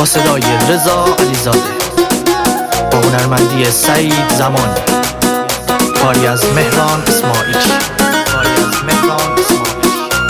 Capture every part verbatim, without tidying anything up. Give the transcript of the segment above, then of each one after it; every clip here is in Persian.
صدای رضا علیزاده با هنرمندی سعید زمانی، کاری از مهران اسماعیلی کاری از مهران اسماعیلی.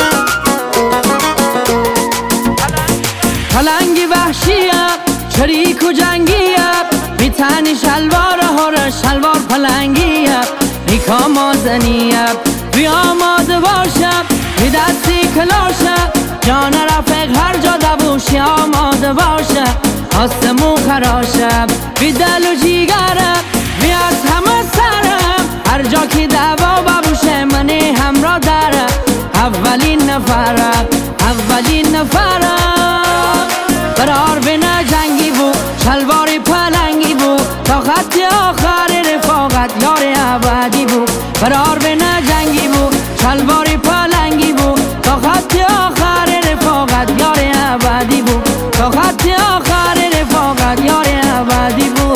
پلنگی وحشیم شریک و جنگیم، میتنی شلوار هر شلوار پلنگیم، نیکا مازنیم بی آماده باشم، بی دستی کلاشم، جان رفق هر جا دبوشی آماده باشم، آسمون خراشم بی دل و جیگرم، بی از همه سرم، هر جا که دوا ببوشه منی همراه درم، اولین نفرم اولین نفرم. برار بنا جنگی بو شلواری پلنگی بو، تا خط آخر رفاقت یار ابدی بو. برار بنا جنگی بو شلواری پلنگی بو، تا خط آخر رفاقت یار ابدی بو، تا خط آخر رفاقت یار ابدی بو.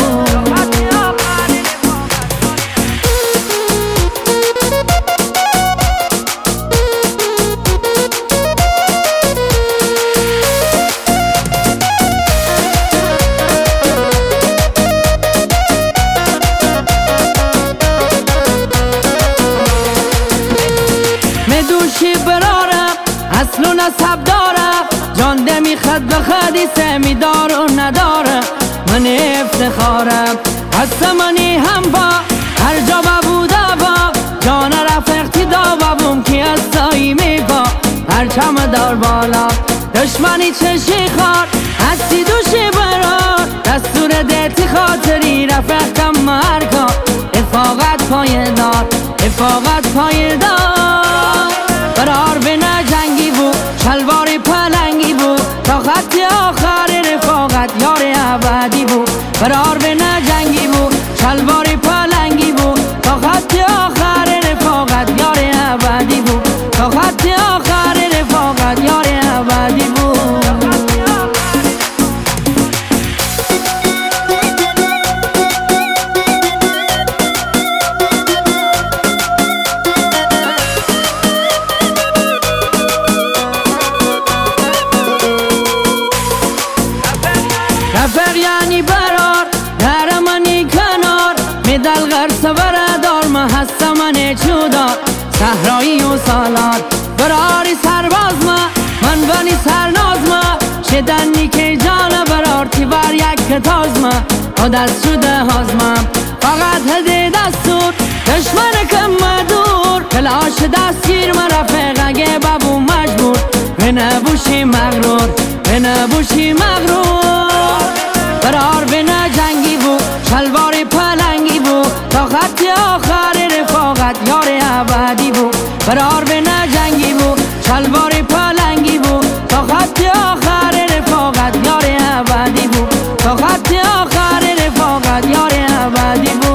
دوشی برارم اصل و نسب دارم، جان دمی خد به خدی سمی دار و ندارم، من افتخارم هست منی هم با هر جا ببوده با، جان رفقتی دا ببوم که از سایی می با، هر چم دار بالا دشمنی چشی خار، هستی دوشی برار دستور دیتی خاطری رفق کم مرکا، افاقت پایدار افاقت پایدار. برار بنا جنگی بو شلواری پلنگی بو، تا خط آخر رفاقت یار ابدی بو. برار بنا جنگی بو شلواری پلنگی بو، تا خط آخر رفاقت یار ابدی بو، تا خط آخر رفاقت یار ابدی بو. رفق یعنی برار در منی کنار، میدل غرص بردار ما هست من چودار، صحرایی و سالار براری سرباز ما، من بنی سرناز ما، شدنی که جان برار تی بر یک کتاز ما، و دست شده هازمم فقط هده دستور دشمن کم مدور، کلاش دستگیر ما رفق اگه ببو مجبور، به نبوشی مغرور به نبوشی مغرور. برار بنا جنگی بو شلواری پلنگی بو، تا خط آخر رفاقت یار ابدی بو. برار بنا جنگی بو شلواری پلنگی بو، تا خط آخر رفاقت یار ابدی بو، تا خط آخر رفاقت یار ابدی بو.